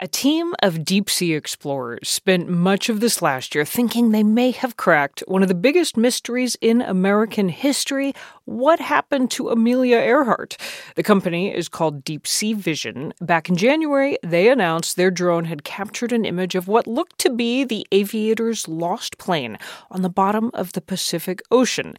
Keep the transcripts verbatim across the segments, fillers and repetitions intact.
A team of deep-sea explorers spent much of this last year thinking they may have cracked one of the biggest mysteries in American history. What happened to Amelia Earhart? The company is called Deep Sea Vision. Back in January, they announced their drone had captured an image of what looked to be the aviator's lost plane on the bottom of the Pacific Ocean.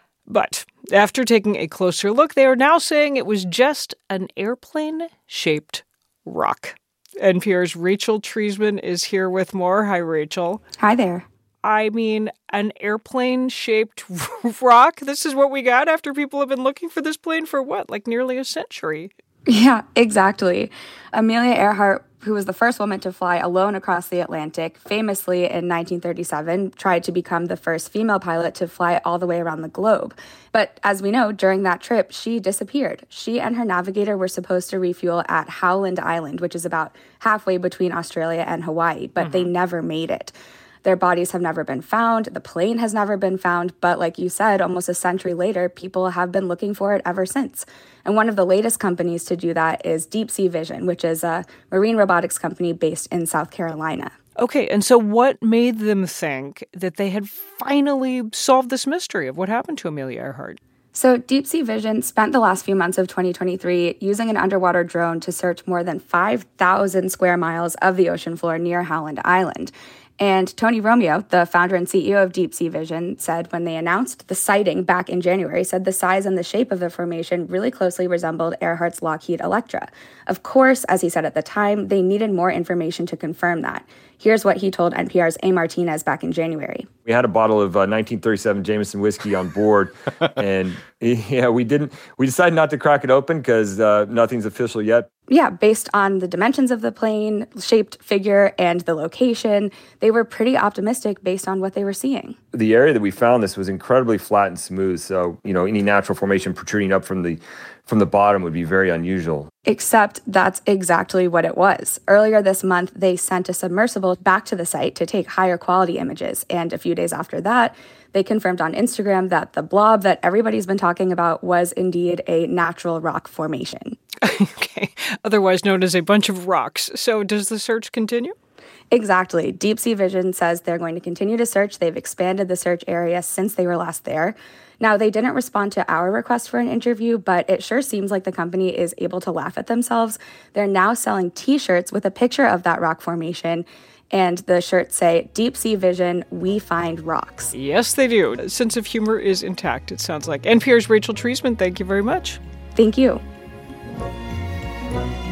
But after taking a closer look, they are now saying it was just an airplane-shaped rock. N P R's Rachel Treisman is here with more. Hi, Rachel. Hi there. I mean, an airplane-shaped rock? This is what we got after people have been looking for this plane for what, like nearly a century? Yeah, exactly. Amelia Earhart, who was the first woman to fly alone across the Atlantic, famously in nineteen thirty-seven tried to become the first female pilot to fly all the way around the globe. But as we know, during that trip, she disappeared. She and her navigator were supposed to refuel at Howland Island, which is about halfway between Australia and Hawaii, but mm-hmm. they never made it. Their bodies have never been found. The plane has never been found. But like you said, almost a century later, people have been looking for it ever since. And one of the latest companies to do that is Deep Sea Vision, which is a marine robotics company based in South Carolina. Okay, and so what made them think that they had finally solved this mystery of what happened to Amelia Earhart? So Deep Sea Vision spent the last few months of twenty twenty-three using an underwater drone to search more than five thousand square miles of the ocean floor near Howland Island. And Tony Romeo, the founder and C E O of Deep Sea Vision, said when they announced the sighting back in January, said the size and the shape of the formation really closely resembled Earhart's Lockheed Electra. Of course, as he said at the time, they needed more information to confirm that. Here's what he told N P R's A. Martinez back in January. We had a bottle of uh, nineteen thirty-seven Jameson whiskey on board, and yeah, we didn't. We decided not to crack it open because uh, nothing's official yet. Yeah, based on the dimensions of the plane, shaped figure, and the location, they were pretty optimistic based on what they were seeing. The area that we found this was incredibly flat and smooth, so you know any natural formation protruding up from the from the bottom would be very unusual. Except that's exactly what it was. Earlier this month, they sent a submersible back to the site to take higher quality images. And a few days after that, they confirmed on Instagram that the blob that everybody's been talking about was indeed a natural rock formation. Okay, otherwise known as a bunch of rocks. So does the search continue? Exactly. Deep Sea Vision says they're going to continue to search. They've expanded the search area since they were last there. Now, they didn't respond to our request for an interview, but it sure seems like the company is able to laugh at themselves. They're now selling T-shirts with a picture of that rock formation, and the shirts say, Deep Sea Vision, we find rocks. Yes, they do. Sense of humor is intact, it sounds like. N P R's Rachel Treisman, thank you very much. Thank you.